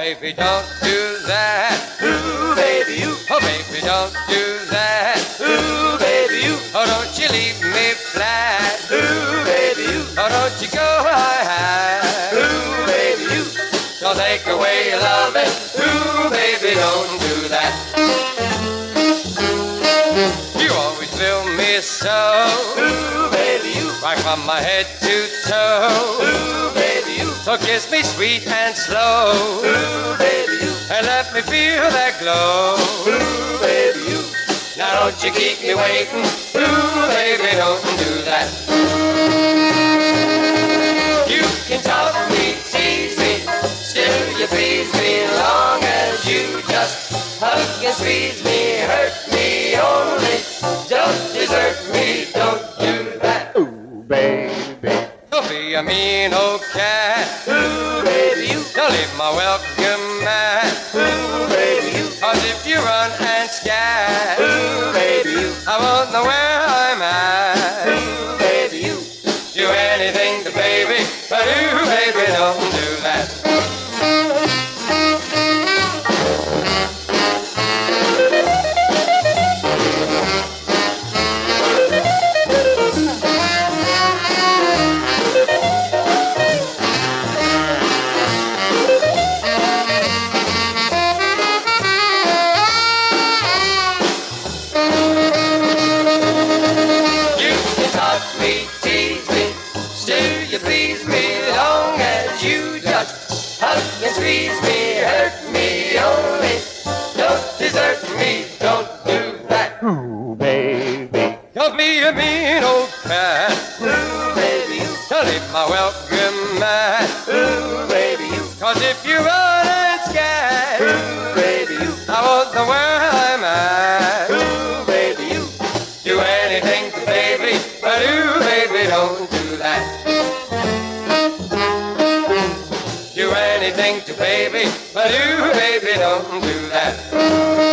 baby, don't do that. Ooh, baby, you. Oh, baby, don't do that. Ooh, baby, you. Oh, don't you leave me flat. Ooh, baby, you. Oh, don't you go high. Ooh, baby, you. Don't take away your loving. Ooh, baby, don't do that. You always fill me so. Ooh, baby, you. Right from my head to toe. Ooh, baby, you. So kiss me sweet and slow. Ooh, baby, you. And let me feel that glow. Ooh, baby, you. Now don't you keep me waiting. Ooh, baby, don't do that. You can talk me, tease me, still you please me, long as you just hug and squeeze me, hurt me only, don't desert me, don't do that. Ooh, baby. Don't be a mean old cat. Ooh, baby, you. Don't leave my welcome mat. Ooh, baby, you. 'Cause if you run and scat, Ooh, baby, you. I won't know where I'm at. Ooh, baby, you. Do anything to baby, but ooh, baby, don't do that. You can talk me, tease me, still you please me, long as you just hug and squeeze me, hurt me only, don't desert me, don't do that. Ooh, baby. Don't be a mean old cat. Ooh, baby, you. Don't leave my welcome mat. Ooh, baby, you. 'Cause if you run and scat, Ooh, baby, you. I won't know where I'm at. Ooh, baby, you. Do anything to baby, but ooh, baby, don't do that. Do anything to baby, but ooh, baby, don't do that.